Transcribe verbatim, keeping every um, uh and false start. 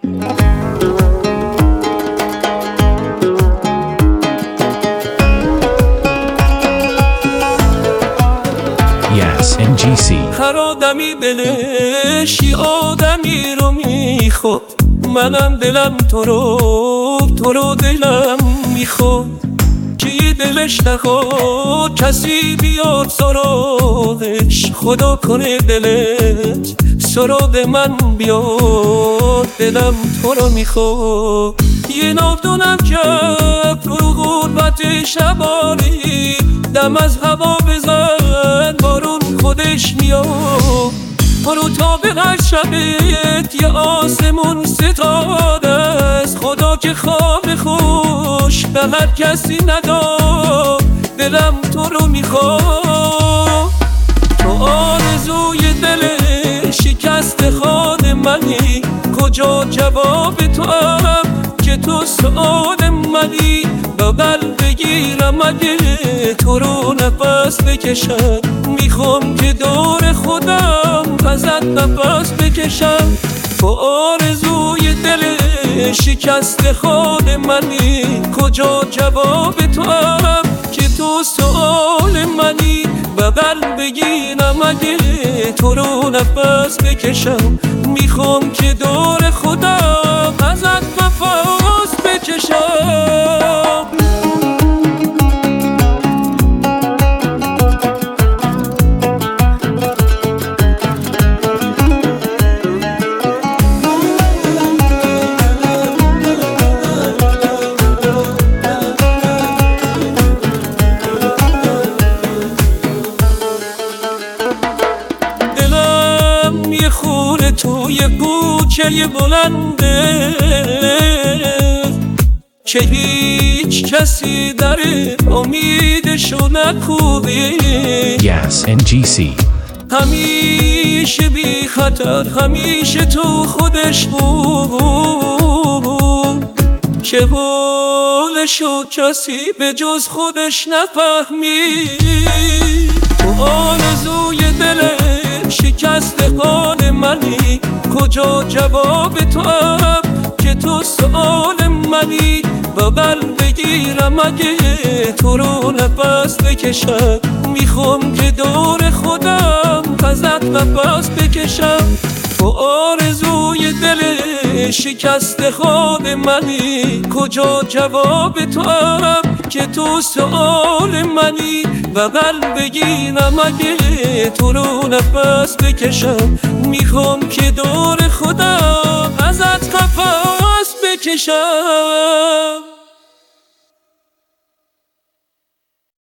Yes, ان جی سی. هر آدمی دلش یه آدمی رو میخواد، منم دلم تو رو تو رو دلم میخواد، که یه دلش نخواد کسی بیاد سراغش، خدا کنه دلت سراغ من بیاد، دلم تو رو میخواد. یه ناودونم کرد رو غربت شبانی، دم از هوا بزن بارون خودش میاد، برو تا به هر شبت یه آسمون ستاره است، خدا که خواب خوش به هر کسی نداد، دلم تو رو میخواد. تو آرزوی دل شکست خان منی، کجا جواب تو هم که تو سؤال منی، بغل بگیرم اگه تو رو نفس بکشم، میخوام که دور خودم ازت نفس بکشم. تو آرزوی دل شکست خان منی، کجا جواب تو هم که تو سؤال منی، بغل بگیرم اگه تو رو نفس بکشم، میخوام که دور خودم ازت نفس بکشم. خونه توی کوچه بلنده که هیچ کسی در امیدشو نکوبه. Yes, ان جی سی. همیشه بی خطر، همیشه تو خودش بود که حالشو کسی به جز خودش نفهمید. تو آرزوی دل شکست خان منی، کجا جواب تو هم که تو سؤال منی، بغل بگیرم اگه تو رو نفس بکشم، میخوام که دور خودم ازت نفس بکشم. تو آرزوی دل شکست خان منی، کجا جواب تو هم که تو سؤال منی، بغل بگیرم اگه تو رو نفس بکشم، میخوام که دور خودم ازت نفس بکشم.